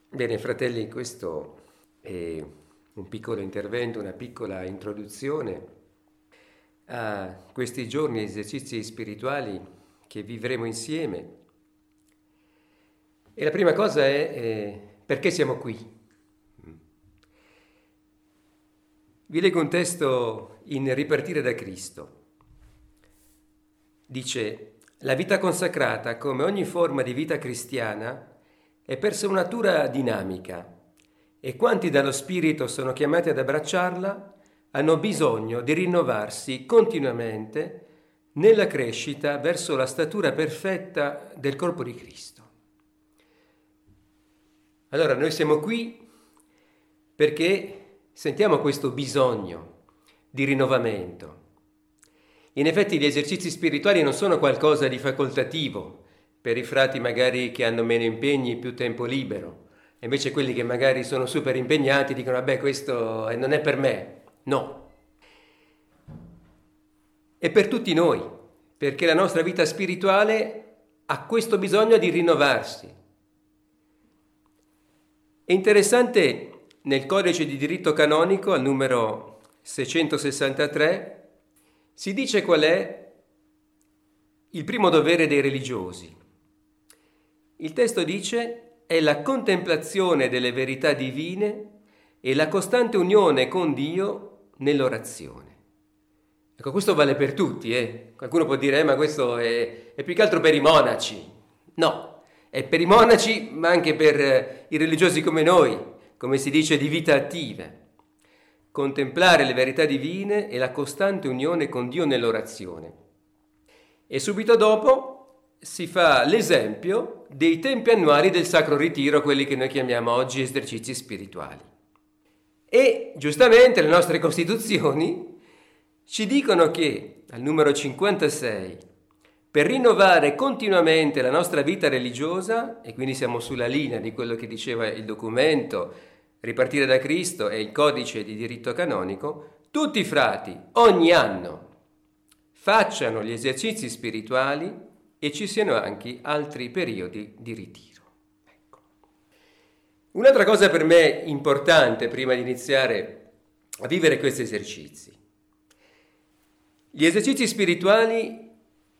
Bene, fratelli, questo è un piccolo intervento, una piccola introduzione a questi giorni esercizi spirituali che vivremo insieme. E la prima cosa è perché siamo qui. Vi leggo un testo in Ripartire da Cristo. Dice: la vita consacrata, come ogni forma di vita cristiana, è per sua natura dinamica e quanti dallo Spirito sono chiamati ad abbracciarla hanno bisogno di rinnovarsi continuamente nella crescita verso la statura perfetta del corpo di Cristo. Allora, noi siamo qui perché sentiamo questo bisogno di rinnovamento. In effetti gli esercizi spirituali non sono qualcosa di facoltativo per i frati magari che hanno meno impegni, più tempo libero. E invece quelli che magari sono super impegnati dicono vabbè, questo non è per me. No. È per tutti noi, perché la nostra vita spirituale ha questo bisogno di rinnovarsi. È interessante, nel codice di diritto canonico, al numero 663, si dice qual è il primo dovere dei religiosi. Il testo dice: è la contemplazione delle verità divine e la costante unione con Dio nell'orazione. Ecco, questo vale per tutti. Qualcuno può dire, ma questo è più che altro per i monaci. No, è per i monaci, ma anche per i religiosi come noi, come si dice, di vita attiva. Contemplare le verità divine e la costante unione con Dio nell'orazione. E subito dopo si fa l'esempio dei tempi annuali del Sacro Ritiro, quelli che noi chiamiamo oggi esercizi spirituali. E giustamente le nostre Costituzioni ci dicono che al numero 56, per rinnovare continuamente la nostra vita religiosa, e quindi siamo sulla linea di quello che diceva il documento Ripartire da Cristo e il codice di diritto canonico, tutti i frati ogni anno facciano gli esercizi spirituali e ci siano anche altri periodi di ritiro. Ecco. Un'altra cosa per me importante prima di iniziare a vivere questi esercizi. Gli esercizi spirituali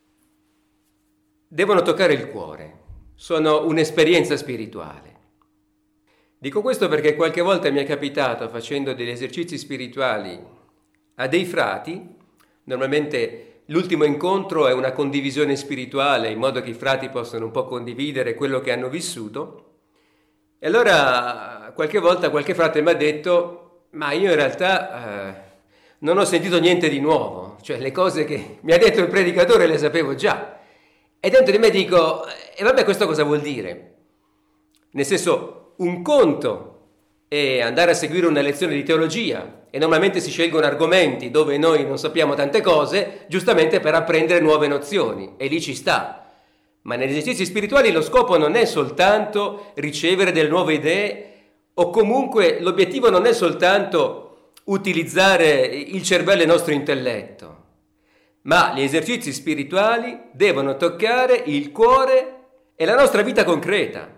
devono toccare il cuore, sono un'esperienza spirituale. Dico questo perché qualche volta mi è capitato, facendo degli esercizi spirituali a dei frati, normalmente l'ultimo incontro è una condivisione spirituale, in modo che i frati possano un po' condividere quello che hanno vissuto, e allora qualche volta qualche frate mi ha detto: ma io in realtà non ho sentito niente di nuovo, cioè le cose che mi ha detto il predicatore le sapevo già. E dentro di me dico: e vabbè, questo cosa vuol dire? Nel senso, un conto è andare a seguire una lezione di teologia e normalmente si scelgono argomenti dove noi non sappiamo tante cose, giustamente per apprendere nuove nozioni, e lì ci sta. Ma negli esercizi spirituali lo scopo non è soltanto ricevere delle nuove idee, o comunque l'obiettivo non è soltanto utilizzare il cervello e il nostro intelletto, ma gli esercizi spirituali devono toccare il cuore e la nostra vita concreta.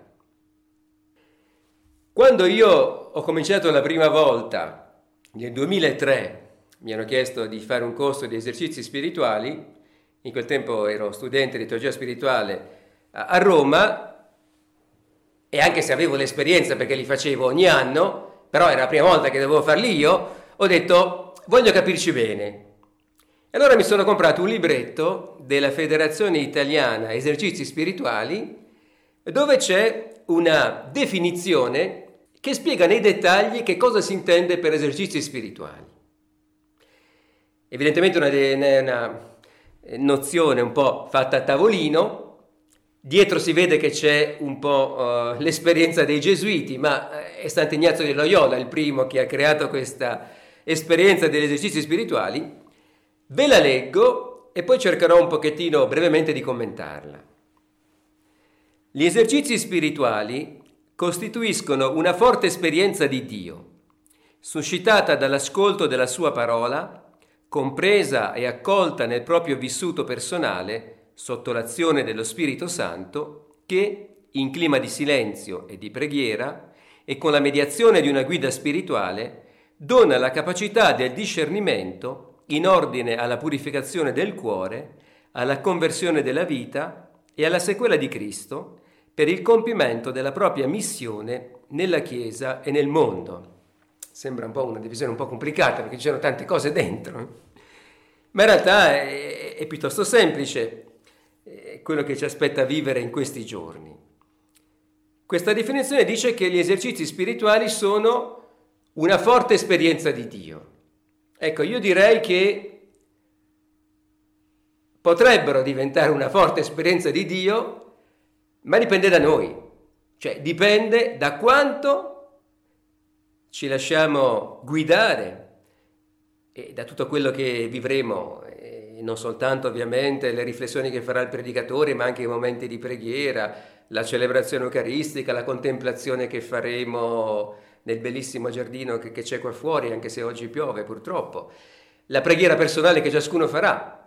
Quando io ho cominciato la prima volta, nel 2003, mi hanno chiesto di fare un corso di esercizi spirituali, in quel tempo ero studente di teologia spirituale a Roma, e anche se avevo l'esperienza perché li facevo ogni anno, però era la prima volta che dovevo farli io, ho detto: voglio capirci bene. E allora mi sono comprato un libretto della Federazione Italiana Esercizi Spirituali, dove c'è una definizione che spiega nei dettagli che cosa si intende per esercizi spirituali. Evidentemente una nozione un po' fatta a tavolino, dietro si vede che c'è un po' l'esperienza dei Gesuiti, ma è Sant'Ignazio di Loyola il primo che ha creato questa esperienza degli esercizi spirituali. Ve la leggo e poi cercherò un pochettino brevemente di commentarla. Gli esercizi spirituali costituiscono una forte esperienza di Dio, suscitata dall'ascolto della sua parola, compresa e accolta nel proprio vissuto personale sotto l'azione dello Spirito Santo, che, in clima di silenzio e di preghiera, e con la mediazione di una guida spirituale dona la capacità del discernimento in ordine alla purificazione del cuore, alla conversione della vita e alla sequela di Cristo per il compimento della propria missione nella Chiesa e nel mondo. Sembra un po' una divisione un po' complicata perché ci sono tante cose dentro, ma in realtà è piuttosto semplice quello che ci aspetta vivere in questi giorni. Questa definizione dice che gli esercizi spirituali sono una forte esperienza di Dio. Ecco, io direi che potrebbero diventare una forte esperienza di Dio, ma dipende da noi, cioè dipende da quanto ci lasciamo guidare e da tutto quello che vivremo, e non soltanto ovviamente le riflessioni che farà il predicatore, ma anche i momenti di preghiera, la celebrazione eucaristica, la contemplazione che faremo nel bellissimo giardino che c'è qua fuori, anche se oggi piove purtroppo, la preghiera personale che ciascuno farà.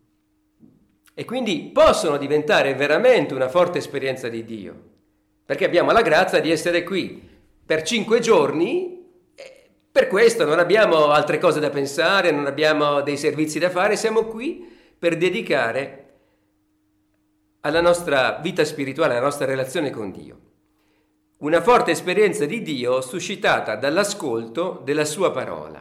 E quindi possono diventare veramente una forte esperienza di Dio, perché abbiamo la grazia di essere qui per 5 giorni. Per questo non abbiamo altre cose da pensare, non abbiamo dei servizi da fare, siamo qui per dedicare alla nostra vita spirituale, alla nostra relazione con Dio. Una forte esperienza di Dio suscitata dall'ascolto della sua parola.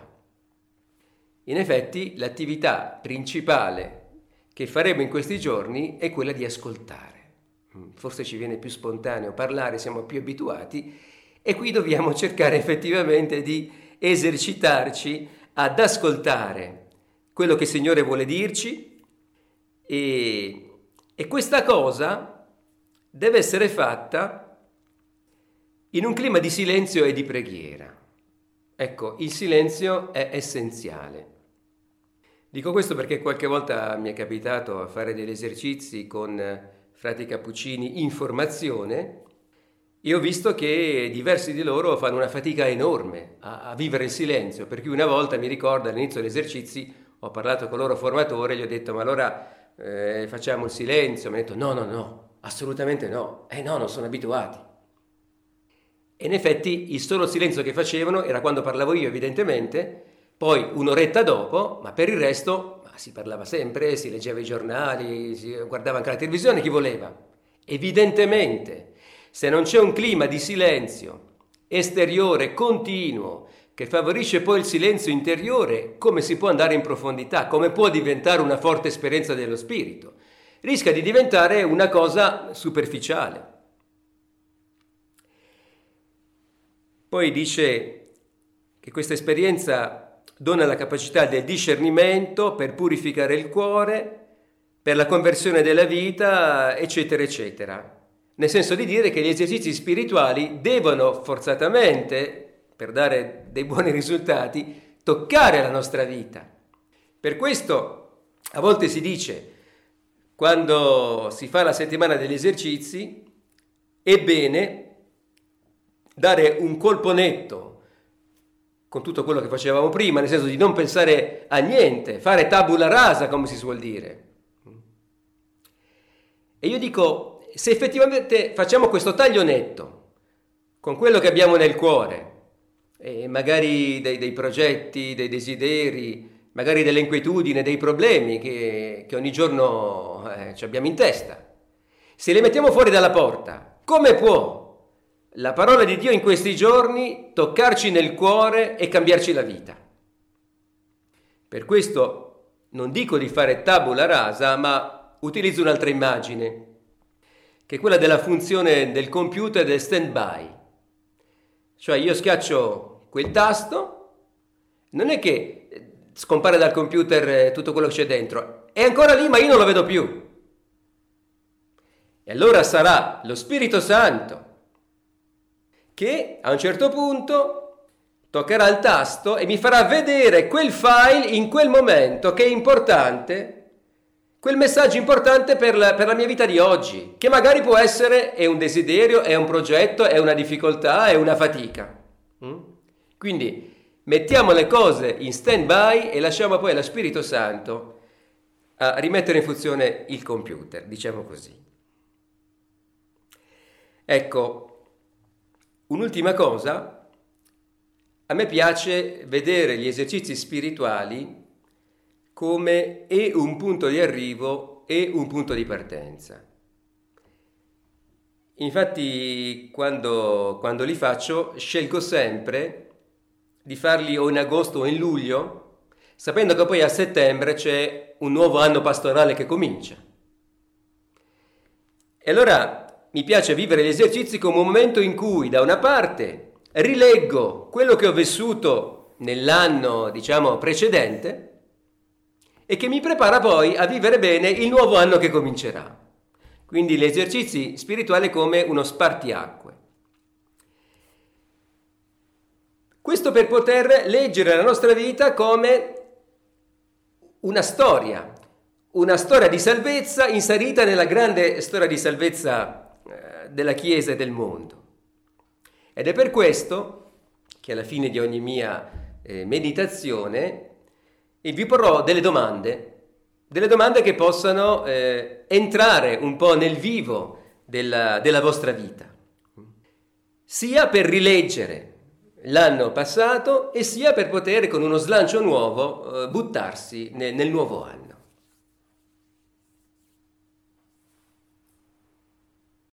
In effetti, l'attività principale che faremo in questi giorni è quella di ascoltare. Forse ci viene più spontaneo parlare, siamo più abituati, e qui dobbiamo cercare effettivamente di esercitarci ad ascoltare quello che il Signore vuole dirci e questa cosa deve essere fatta in un clima di silenzio e di preghiera. Ecco, il silenzio è essenziale. Dico questo perché qualche volta mi è capitato a fare degli esercizi con frati cappuccini in formazione e ho visto che diversi di loro fanno una fatica enorme a vivere il silenzio, per cui una volta mi ricordo all'inizio degli esercizi ho parlato con il loro formatore, gli ho detto ma allora facciamo il silenzio, mi ha detto no, assolutamente no, no, non sono abituati. E in effetti il solo silenzio che facevano era quando parlavo io evidentemente, poi un'oretta dopo, ma per il resto si parlava sempre, si leggeva i giornali, si guardava anche la televisione, chi voleva. Evidentemente, se non c'è un clima di silenzio esteriore continuo che favorisce poi il silenzio interiore, come si può andare in profondità? Come può diventare una forte esperienza dello spirito? Rischia di diventare una cosa superficiale. Poi dice che questa esperienza dona la capacità del discernimento per purificare il cuore, per la conversione della vita, eccetera, eccetera. Nel senso di dire che gli esercizi spirituali devono forzatamente, per dare dei buoni risultati, toccare la nostra vita. Per questo a volte si dice, quando si fa la settimana degli esercizi, è bene dare un colpo netto con tutto quello che facevamo prima, nel senso di non pensare a niente, fare tabula rasa, come si suol dire. E io dico, se effettivamente facciamo questo taglio netto con quello che abbiamo nel cuore, e magari dei progetti, dei desideri, magari delle inquietudini, dei problemi che ogni giorno ci abbiamo in testa, se li mettiamo fuori dalla porta, come può la parola di Dio in questi giorni toccarci nel cuore e cambiarci la vita? Per questo non dico di fare tabula rasa, ma utilizzo un'altra immagine, che è quella della funzione del computer del stand-by. Cioè io schiaccio quel tasto, non è che scompare dal computer tutto quello che c'è dentro, è ancora lì ma io non lo vedo più. E allora sarà lo Spirito Santo che a un certo punto toccherà il tasto e mi farà vedere quel file in quel momento che è importante, quel messaggio importante per la mia vita di oggi, che magari può essere è un desiderio, è un progetto, è una difficoltà, è una fatica. Quindi mettiamo le cose in stand-by e lasciamo poi allo Spirito Santo a rimettere in funzione il computer, diciamo così. Ecco, Un'ultima cosa, a me piace vedere gli esercizi spirituali come e un punto di arrivo e un punto di partenza. Infatti, quando li faccio, scelgo sempre di farli o in agosto o in luglio, sapendo che poi a settembre c'è un nuovo anno pastorale che comincia. E allora mi piace vivere gli esercizi come un momento in cui, da una parte, rileggo quello che ho vissuto nell'anno, precedente, e che mi prepara poi a vivere bene il nuovo anno che comincerà. Quindi gli esercizi spirituali come uno spartiacque. Questo per poter leggere la nostra vita come una storia di salvezza inserita nella grande storia di salvezza della Chiesa e del mondo. Ed è per questo che alla fine di ogni mia meditazione vi porrò delle domande che possano entrare un po' nel vivo della vostra vita, sia per rileggere l'anno passato e sia per poter con uno slancio nuovo buttarsi nel nuovo anno.